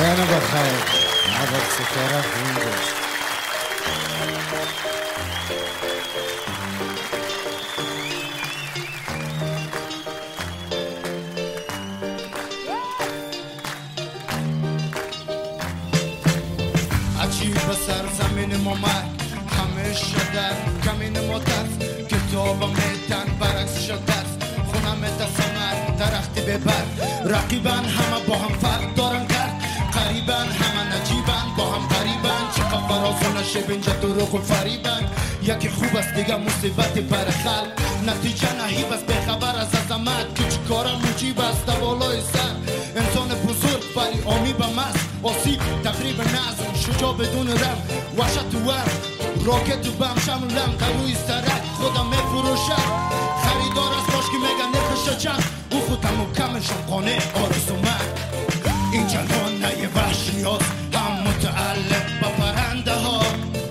پایان بخیر. عباد ستاره خوندش. عجیب سر زمین ما مرگ همه شدر کمین ما ترس کتاب میتن برعکس شد درس خونم دست مرگ درختی ببر رقیبن همه با هم فرق دارن کرد قریبن همه نجیبن با هم قریبن چقدر فراز و نشیب اینجا دروغ و فریبن یکی خوب است دیگه مصیبتی بر خلق نتیجه نهیب است بخبر از عظمت که چیکارم مجیب است بالای سر انسان بزرگ ولی آمیب است آسیب تقریب نظم شجاع بدون رم وحشت و ورم راکت و بم شمولم قروی سرک خودم میفروشم خریدار است باش که میگن نرخش چند او خودم و کمشم قانع آرزو من این جهان یه وحشی هاست هم متعلق با پرنده ها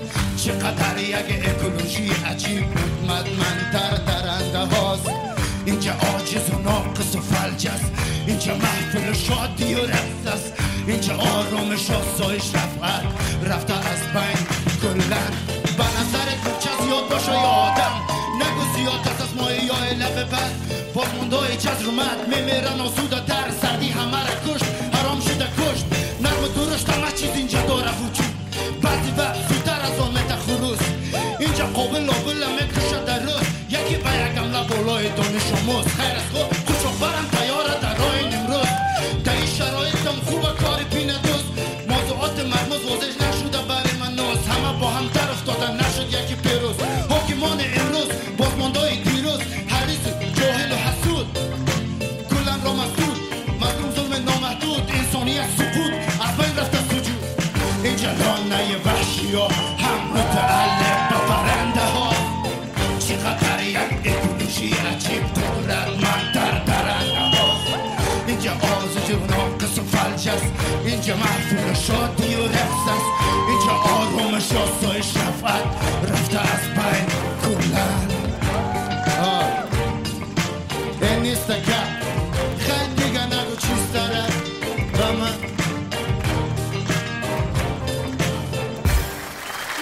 چقدر یک اکولوژی عجیب مدمنتر درنده هاست اینجا عاجز و ناقص و فلج است اینجا محفل شادی و رقص است اینجا آرامش آسایش رفعت رفته از بین کلن به نظرت چه زیاد باشه یا آدم نگو زیاد از مایه یا لب بد بازمونده چز رومد میمیرن آسوده در سردی همه را کشت حرام شده کشت نرم و درشت همه چیز اینجا داره وجود بعضی وقت زودتر از آمده خروس اینجا قابل لابل میکشه در روز یکی به یکم لبالای دانش آموز خیر از خود خوشو برم تیاره در راه نمروز در این شرایطم خوبه کاری پینه دوست موضوعات مرموز وازش نشده برای من نوز همه با هم در افتادن نشد یکی پیروز حاکمان امروز بازماندهای دیروز حریص جاهل و حسود کلن را مسدود مظلوم ظلم نامحدود انسانیت سقوط از بین رفته سجود این جهان یه وحشی ها هم متعلق به پرنده ها چقدر یک اکولوژی عجیب قدرتمندتر درنده ها اینجا آزادی و ناقص و فلج است اینجا محفل شد